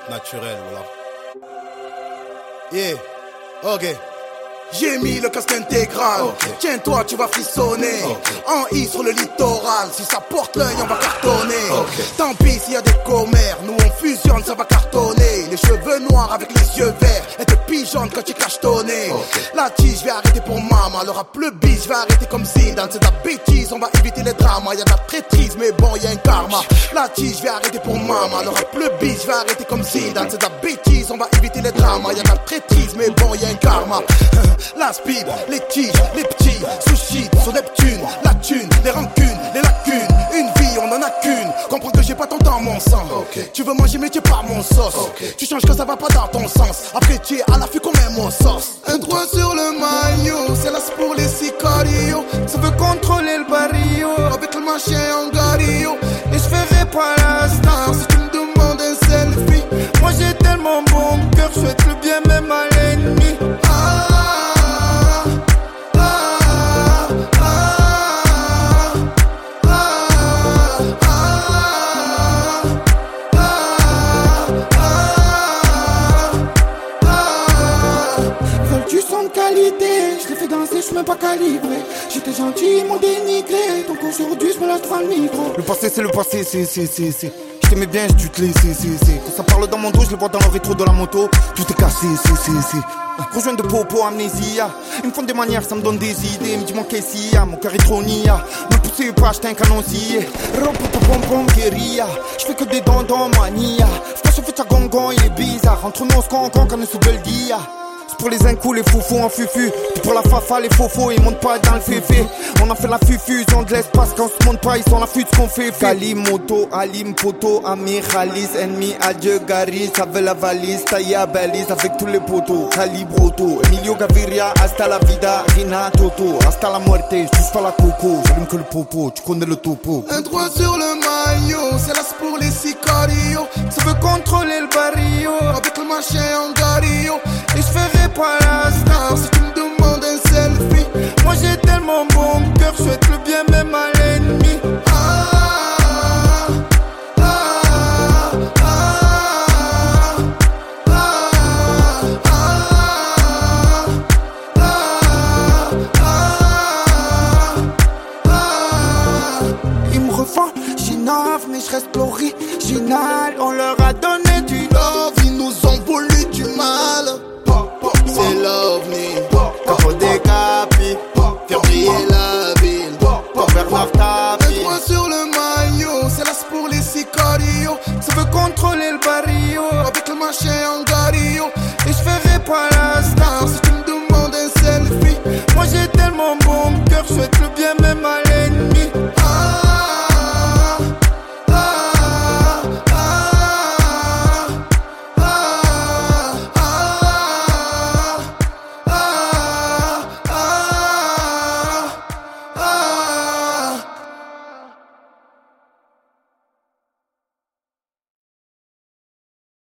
Naturel, voilà. Yeah, ok. J'ai mis le casque intégral, okay. Tiens-toi, tu vas frissonner, okay. En I sur le littoral, si ça porte l'œil, on va cartonner, okay. Tant pis s'il y a des commères, nous on fusionne, ça va cartonner. Les cheveux noirs avec les yeux verts, elle te pigeonne quand tu cachetonné, okay. La tige, je vais arrêter pour maman, le rap le bis, je vais arrêter comme Zidane. C'est de la bêtise, on va éviter les dramas, y'a de la traîtrise, mais bon, y'a un karma. La tige, je vais arrêter pour maman, le rap le bis, je vais arrêter comme Zidane. C'est de la bêtise, on va éviter les dramas, y'a de la traîtrise, mais bon, y'a un karma. La speed, les tiges, les petits, sushi sur Neptune, la thune, les rancunes, les lacunes. Une vie, on en a qu'une. Comprends que j'ai pas ton temps, mon sang. Okay. Tu veux manger, mais tu es pas mon sauce. Okay. Tu changes que ça va pas dans ton sens. Après, tu es à l'affût comme un mot sauce. Un droit sur le maillot, c'est l'as pour les sicarios. Ça veut contrôler le barrio avec le machin en gario. Et je ferai pas la star si tu me demandes un selfie. Moi j'ai tellement bon cœur, je souhaite le bien même à l'ennemi. Je l'ai fait danser, je suis même pas calibré. J'étais gentil, ils m'ont dénigré. Donc aujourd'hui, je me lâche devant le micro. Le passé, c'est le passé, c'est. Je t'aimais bien, je te laisse, c'est. Quand ça parle dans mon dos, je les vois dans le rétro de la moto. Tout est cassé, c'est. Rejoint de popo, amnésia. Ils me font des manières, ça me donne des idées. Ils me disent mon qu'est-ce mon cœur est trop nia. Me pousser pas acheter un canoncier. Pom guérilla. Je fais que des dons mania. Fais chauffer ta gongon, il est bizarre. Entre nous, on se concon quand nous se veulent dire. Pour les incous, les foufous en fufu. Puis pour la fafa, les fofos, ils montent pas dans le féfé. On a fait la fufusion de l'espace. Quand on se monte pas, ils sont la fuite qu'on fait. Kalimoto, Alim, Poto, Amir, Khalis, ennemi, adieu, Gary. Ça veut la valise, Taya, balise avec tous les potos. Calibroto, Emilio Gaviria, hasta la vida, Rina, Toto. Hasta la muerte, je touche pas la coco. J'allume que le popo, tu connais le topo. Un droit sur le maillot, c'est l'as pour les sicarios. Ça veut contrôler le barrio avec le machin en gario. Et je ferai pas la star si tu me demandes un selfie. Moi j'ai tellement bon cœur, je souhaite le bien même à l'ennemi. Ils me refont, j'innove mais je reste original. On leur a donné du love, ils nous ont voulu du mal. C'est l'OVNI, Capo des Capis, faire briller la ville, Bernard Tapie. Un droit sur le maillot, c'est l'as pour les sicarios. Ça veut contrôler le barrio avec le machin en gario. Et je ferai pas la star si tu me demandes un selfie. Moi j'ai tellement bon cœur, je souhaite le bien même à